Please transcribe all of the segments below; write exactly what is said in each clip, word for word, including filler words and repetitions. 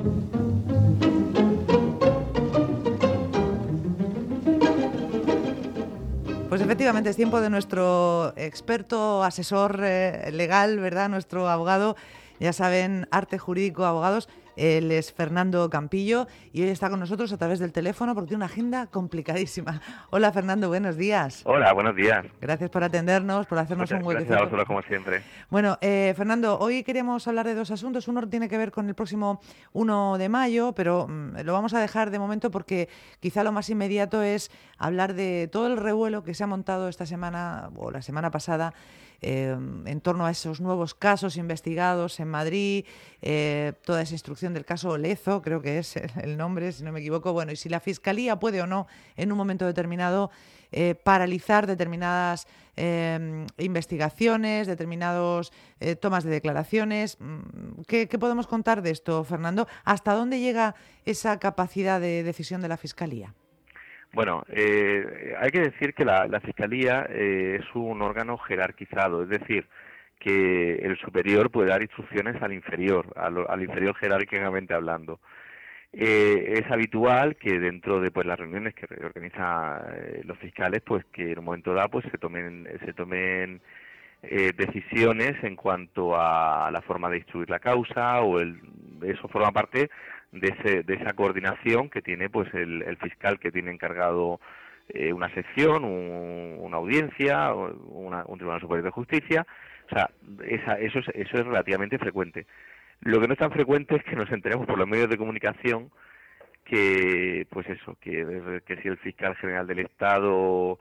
Pues efectivamente es tiempo de nuestro experto asesor eh, legal, ¿verdad? Nuestro abogado, ya saben, Arte Jurídico Abogados. Él es Fernando Campillo y hoy está con nosotros a través del teléfono porque tiene una agenda complicadísima. Hola Fernando, buenos días. Hola, buenos días. Gracias por atendernos, por hacernos Muchas un gracias a huequecito. vosotros, como siempre. Bueno, eh, Fernando, hoy queremos hablar de dos asuntos. Uno tiene que ver con el próximo uno de mayo, pero mmm, lo vamos a dejar de momento porque quizá lo más inmediato es hablar de todo el revuelo que se ha montado esta semana o la semana pasada eh, en torno a esos nuevos casos investigados en Madrid, eh, toda esa instrucción del caso Lezo, creo que es el nombre, si no me equivoco. Bueno, y si la Fiscalía puede o no, en un momento determinado, eh, paralizar determinadas eh, investigaciones, determinados eh, tomas de declaraciones. ¿Qué, ¿Qué podemos contar de esto, Fernando? ¿Hasta dónde llega esa capacidad de decisión de la Fiscalía? Bueno, eh, hay que decir que la, la Fiscalía eh, es un órgano jerarquizado, es decir, que el superior puede dar instrucciones al inferior, al, al inferior jerárquicamente hablando. Eh, es habitual que dentro de pues las reuniones que organizan eh, los fiscales, pues que en un momento dado pues se tomen se tomen eh, decisiones en cuanto a la forma de instruir la causa, o el eso forma parte de ese, de esa coordinación que tiene pues el, el fiscal que tiene encargado eh, una sección, un, una audiencia, una, un Tribunal Superior de Justicia. O sea, esa, eso es, eso es relativamente frecuente. Lo que no es tan frecuente es que nos enteremos por los medios de comunicación que, pues eso, que, que si el fiscal general del Estado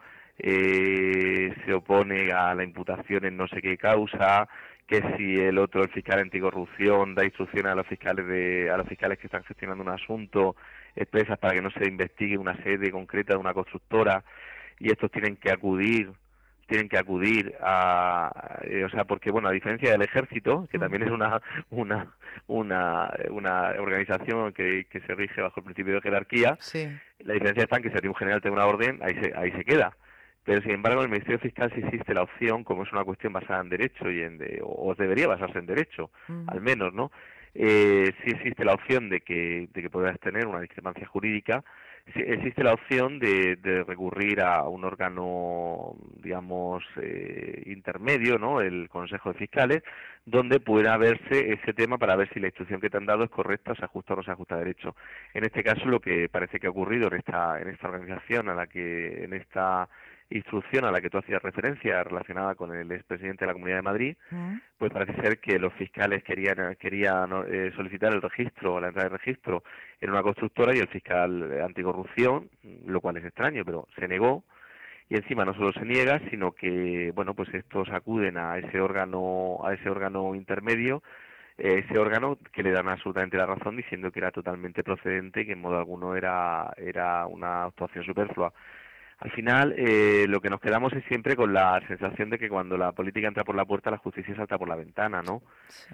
eh, se opone a la imputación en no sé qué causa, que si el otro, el fiscal anticorrupción, da instrucciones a los fiscales de, a los fiscales que están gestionando un asunto expresas para que no se investigue una sede concreta de una constructora, y estos tienen que acudir tienen que acudir a, eh, o sea, porque bueno, a diferencia del Ejército, que también es una una una, una organización que, que se rige bajo el principio de jerarquía, sí. La diferencia está en que si un general tiene una orden, ahí se ahí se queda. Pero sin embargo, en el Ministerio Fiscal sí existe la opción, como es una cuestión basada en derecho y en de, o debería basarse en derecho, uh-huh. al menos, ¿no? Eh, sí existe la opción de que de que puedas tener una discrepancia jurídica. Sí, existe la opción de, de recurrir a un órgano, digamos, eh, intermedio, ¿no? El Consejo de Fiscales, donde pueda verse ese tema para ver si la instrucción que te han dado es correcta, se ajusta o no se ajusta a derecho. En este caso, lo que parece que ha ocurrido en esta en esta organización, a la que en esta instrucción a la que tú hacías referencia, relacionada con el expresidente de la Comunidad de Madrid, ¿Mm? pues parece ser que los fiscales querían querían eh, solicitar el registro, la entrada de registro en una constructora, y el fiscal anticorrupción, lo cual es extraño, pero se negó. Y encima no solo se niega, sino que, bueno, pues estos acuden a ese órgano a ese órgano intermedio, eh, ese órgano que le dan absolutamente la razón, diciendo que era totalmente procedente y que en modo alguno era era una actuación superflua. Al final, eh, lo que nos quedamos es siempre con la sensación de que cuando la política entra por la puerta, la justicia salta por la ventana, ¿no? Sí.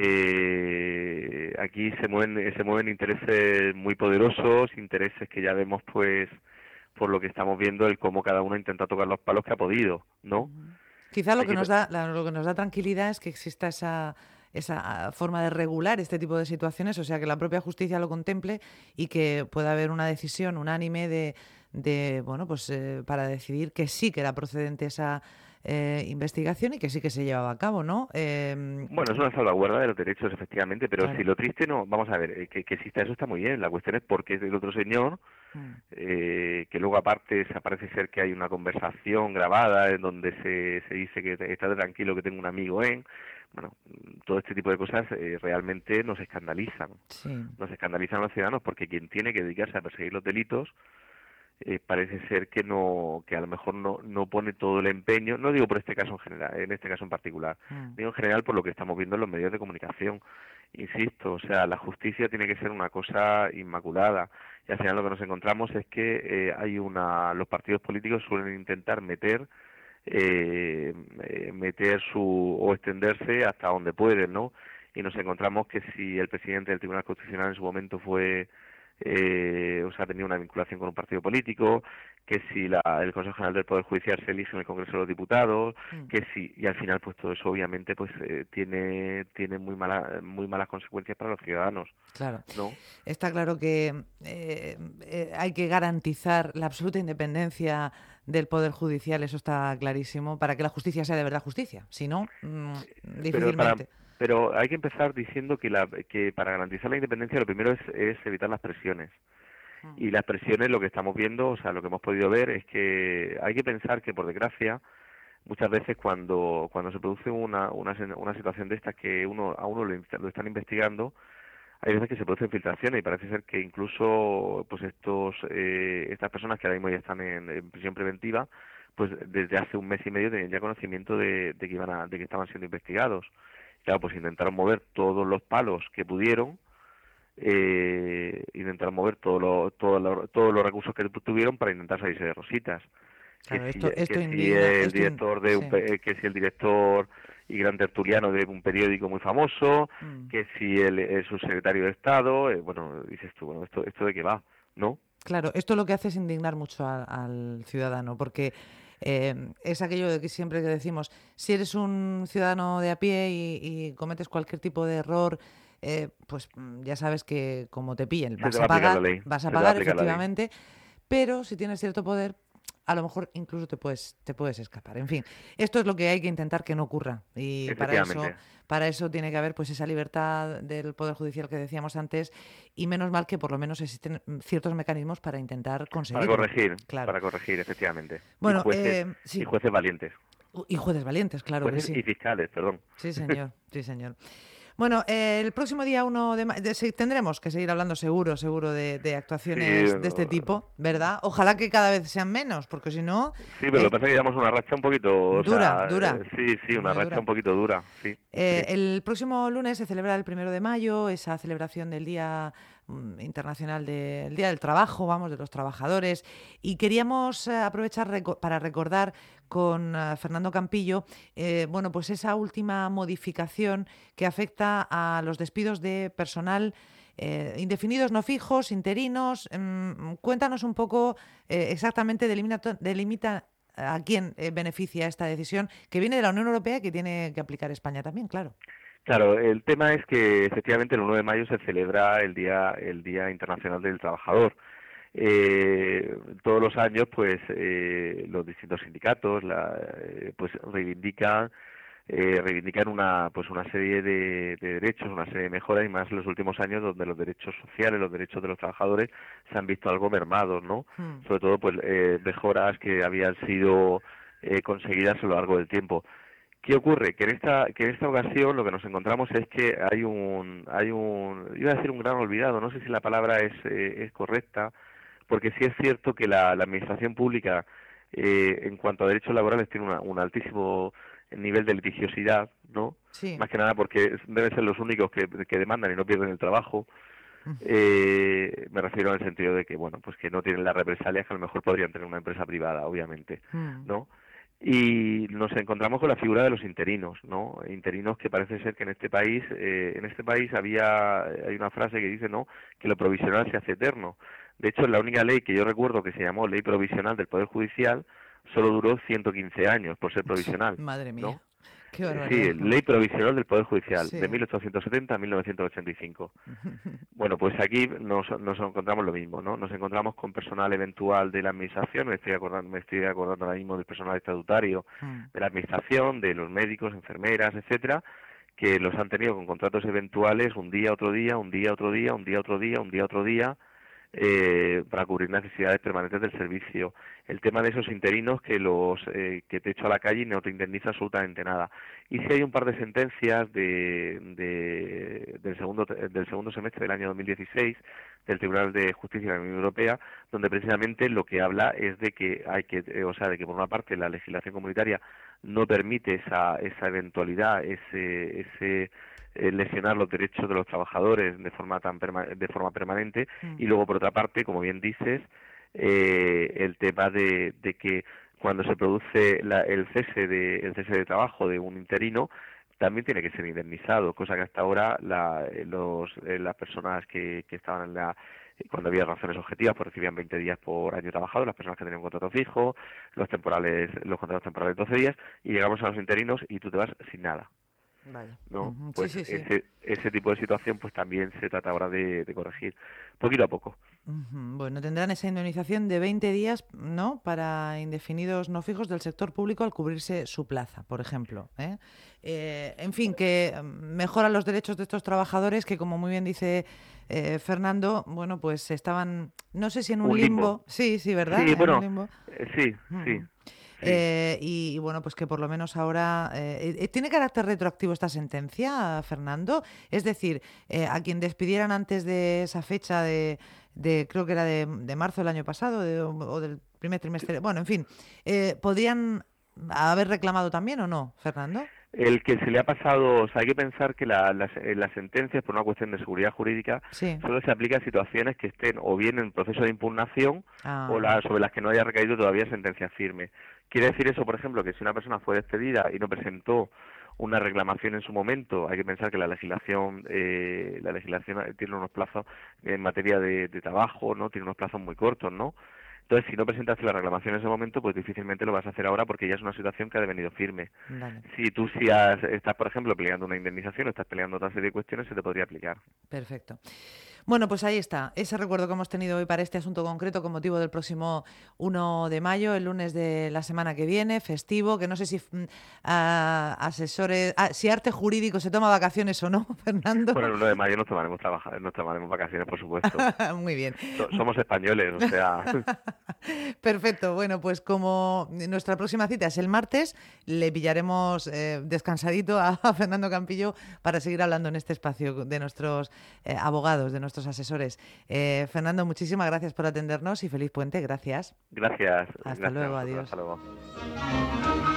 Eh, aquí se mueven se mueven intereses muy poderosos, intereses que ya vemos, pues, por lo que estamos viendo, el cómo cada uno intenta tocar los palos que ha podido, ¿no? Quizá lo que nos da la, lo que nos da tranquilidad es que exista esa esa forma de regular este tipo de situaciones, o sea, que la propia justicia lo contemple y que pueda haber una decisión unánime de de bueno, pues eh, para decidir que sí que era procedente esa eh, investigación y que sí que se llevaba a cabo, ¿no? Eh, bueno, es una salvaguarda de los derechos, efectivamente, pero claro. si lo triste no, vamos a ver, que, que exista eso está muy bien. La cuestión es por qué es del otro señor, mm. eh, que luego aparte se parece ser que hay una conversación grabada en donde se, se dice que está tranquilo, que tengo un amigo en... Bueno, todo este tipo de cosas eh, realmente nos escandalizan. Sí. Nos escandalizan a los ciudadanos, porque quien tiene que dedicarse a perseguir los delitos eh, parece ser que no, que a lo mejor no, no pone todo el empeño. No digo por este caso en general, en este caso en particular. Mm. Digo en general por lo que estamos viendo en los medios de comunicación. Insisto, o sea, la justicia tiene que ser una cosa inmaculada. Y al final lo que nos encontramos es que eh, hay una, los partidos políticos suelen intentar meter Eh, eh, meter su o extenderse hasta donde pueden, ¿no? Y nos encontramos que si el presidente del Tribunal Constitucional en su momento fue eh, o sea, tenía una vinculación con un partido político, que si la, el Consejo General del Poder Judicial se elige en el Congreso de los Diputados, mm. que si, y al final pues todo eso obviamente pues eh, tiene tiene muy mala, muy malas consecuencias para los ciudadanos. Claro. ¿No? Está claro que eh, eh, hay que garantizar la absoluta independencia del Poder Judicial, eso está clarísimo, para que la justicia sea de verdad justicia. Si no, mmm, difícilmente. Pero, para, pero hay que empezar diciendo que, la, que para garantizar la independencia lo primero es, es evitar las presiones. Mm. Y las presiones, lo que estamos viendo, o sea, lo que hemos podido ver es que hay que pensar que, por desgracia, muchas veces cuando cuando se produce una, una, una situación de estas que uno a uno lo, lo están investigando, hay veces que se producen filtraciones y parece ser que incluso pues estos eh, estas personas que ahora mismo ya están en, en prisión preventiva, pues desde hace un mes y medio tenían ya conocimiento de, de que iban a, de que estaban siendo investigados. Claro, pues intentaron mover todos los palos que pudieron, eh, intentaron mover todo lo, todo lo, todos los recursos que tuvieron para intentar salirse de rositas. Claro, que esto, si, esto que indigna, si el esto director in... de sí. un, que si el director y gran tertuliano de un periódico muy famoso, mm. que si el, el subsecretario de Estado, eh, bueno, dices tú, bueno, esto esto de qué va, ¿no? Claro, esto lo que hace es indignar mucho a, al ciudadano, porque eh, es aquello de que siempre que decimos, si eres un ciudadano de a pie y, y cometes cualquier tipo de error, eh, pues ya sabes que como te pillen, vas a pagar, vas a pagar efectivamente, pero si tienes cierto poder, a lo mejor incluso te puedes te puedes escapar. En fin, esto es lo que hay que intentar que no ocurra, y para eso para eso tiene que haber pues esa libertad del Poder Judicial que decíamos antes, y menos mal que por lo menos existen ciertos mecanismos para intentar conseguirlo. Para corregir, claro. para corregir, efectivamente. Bueno, y, jueces, eh, sí. y jueces valientes. Y jueces valientes, claro jueces que sí. Y fiscales, perdón. Sí, señor, sí, señor. Bueno, eh, el próximo día uno de mayo tendremos que seguir hablando seguro, seguro de, de actuaciones sí, de este tipo, ¿verdad? Ojalá que cada vez sean menos, porque si no... Sí, pero eh, lo que pasa es que llevamos una racha un poquito... Dura, o sea, dura. Eh, sí, sí, una racha dura. un poquito dura, sí, eh, sí. El próximo lunes se celebra el primero de mayo, esa celebración del Día Internacional del de, Día del Trabajo, vamos, de los trabajadores, y queríamos eh, aprovechar reco para recordar con uh, Fernando Campillo, eh, bueno, pues esa última modificación que afecta a los despidos de personal eh, indefinidos, no fijos, interinos. Eh, cuéntanos un poco eh, exactamente, delimita, delimita a quién eh, beneficia esta decisión, que viene de la Unión Europea y que tiene que aplicar España también, claro. Claro, el tema es que efectivamente el uno de mayo se celebra el Día, el Día Internacional del Trabajador. Eh, todos los años pues eh, los distintos sindicatos la, eh, pues reivindican eh, reivindican una pues una serie de, de derechos, una serie de mejoras, y más en los últimos años donde los derechos sociales, los derechos de los trabajadores se han visto algo mermados, ¿no? Hmm. Sobre todo pues eh, mejoras que habían sido eh, conseguidas a lo largo del tiempo. ¿Qué ocurre? Que en esta que en esta ocasión lo que nos encontramos es que hay un hay un iba a decir un gran olvidado, no sé si la palabra es eh, es correcta, porque sí es cierto que la, la administración pública eh, en cuanto a derechos laborales tiene una, un altísimo nivel de litigiosidad, ¿no? Sí. Más que nada porque deben ser los únicos que, que demandan y no pierden el trabajo. Eh, me refiero en el sentido de que, bueno, pues que no tienen las represalias que a lo mejor podrían tener una empresa privada, obviamente, mm. ¿no? Y nos encontramos con la figura de los interinos, ¿no? Interinos que parece ser que en este país, eh, en este país había, hay una frase que dice, ¿no?, que lo provisional se hace eterno. De hecho, la única ley que yo recuerdo que se llamó Ley Provisional del Poder Judicial solo duró ciento quince años por ser provisional. Madre mía. ¿No? Qué barbaridad. Sí, Ley Provisional del Poder Judicial, sí. de mil ochocientos setenta a mil novecientos ochenta y cinco. Bueno, pues aquí nos, nos encontramos lo mismo, ¿no? Nos encontramos con personal eventual de la Administración, me estoy acordando, me estoy acordando ahora mismo del personal estatutario de la Administración, de los médicos, enfermeras, etcétera, que los han tenido con contratos eventuales un día, otro día, un día, otro día, un día, otro día, un día, otro día, eh, para cubrir necesidades permanentes del servicio. El tema de esos interinos que los eh, que te echo a la calle y no te indemniza absolutamente nada. Y si hay un par de sentencias de, de del segundo del segundo semestre del año dos mil dieciséis del Tribunal de Justicia de la Unión Europea, donde precisamente lo que habla es de que hay que, eh, o sea, de que por una parte la legislación comunitaria no permite esa esa eventualidad, ese ese Eh, lesionar los derechos de los trabajadores de forma tan perma de forma permanente, mm. y luego por otra parte, como bien dices, eh, el tema de, de que cuando se produce la, el cese de el cese de trabajo de un interino, también tiene que ser indemnizado, cosa que hasta ahora la, los, eh, las personas que, que estaban en la cuando había razones objetivas, pues recibían veinte días por año trabajado, las personas que tenían un contrato fijo, los temporales, los contratos temporales de doce días, y llegamos a los interinos y tú te vas sin nada. Vale. ¿No? Uh-huh. Pues sí, sí, sí. ese, ese tipo de situación pues también se trata ahora de, de corregir, poquito a poco. Uh-huh. Bueno, tendrán esa indemnización de veinte días, ¿no?, para indefinidos no fijos del sector público al cubrirse su plaza, por ejemplo. ¿eh? Eh, en fin, que mejoran los derechos de estos trabajadores que, como muy bien dice eh, Fernando, bueno, pues estaban, no sé si en un, un limbo. limbo. Sí, sí, ¿verdad? Sí, en bueno, un limbo. Eh, sí, uh-huh. sí. Sí. Eh, y, y bueno, pues que por lo menos ahora... Eh, ¿Tiene carácter retroactivo esta sentencia, Fernando? Es decir, eh, a quien despidieran antes de esa fecha de, de creo que era de, de marzo del año pasado de, o, o del primer trimestre... Bueno, en fin, eh, ¿podrían haber reclamado también o no, Fernando? El que se le ha pasado, o sea, hay que pensar que la, las, las sentencias, por una cuestión de seguridad jurídica, sí. solo se aplica a situaciones que estén o bien en proceso de impugnación ah. o la, sobre las que no haya recaído todavía sentencia firme. Quiere decir eso, por ejemplo, que si una persona fue despedida y no presentó una reclamación en su momento, hay que pensar que la legislación eh, la legislación tiene unos plazos en materia de, de trabajo, ¿no? Tiene unos plazos muy cortos, ¿no? Entonces, si no presentaste la reclamación en ese momento, pues difícilmente lo vas a hacer ahora porque ya es una situación que ha devenido firme. Vale. Si tú si has, estás, por ejemplo, peleando una indemnización o estás peleando otra serie de cuestiones, se te podría aplicar. Perfecto. Bueno, pues ahí está, ese recuerdo que hemos tenido hoy para este asunto concreto con motivo del próximo uno de mayo, el lunes de la semana que viene, festivo, que no sé si uh, asesores, uh, si arte jurídico se toma vacaciones o no, Fernando. Bueno, el uno de mayo nos tomaremos trabajar, nos tomaremos vacaciones, por supuesto. Muy bien. So, somos españoles, o sea... Perfecto, bueno, pues como nuestra próxima cita es el martes, le pillaremos eh, descansadito a, a Fernando Campillo para seguir hablando en este espacio de nuestros eh, abogados, de nuestros nuestros asesores. Eh, Fernando, muchísimas gracias por atendernos y feliz puente. Gracias. Gracias. Hasta gracias luego. Adiós. Hasta luego.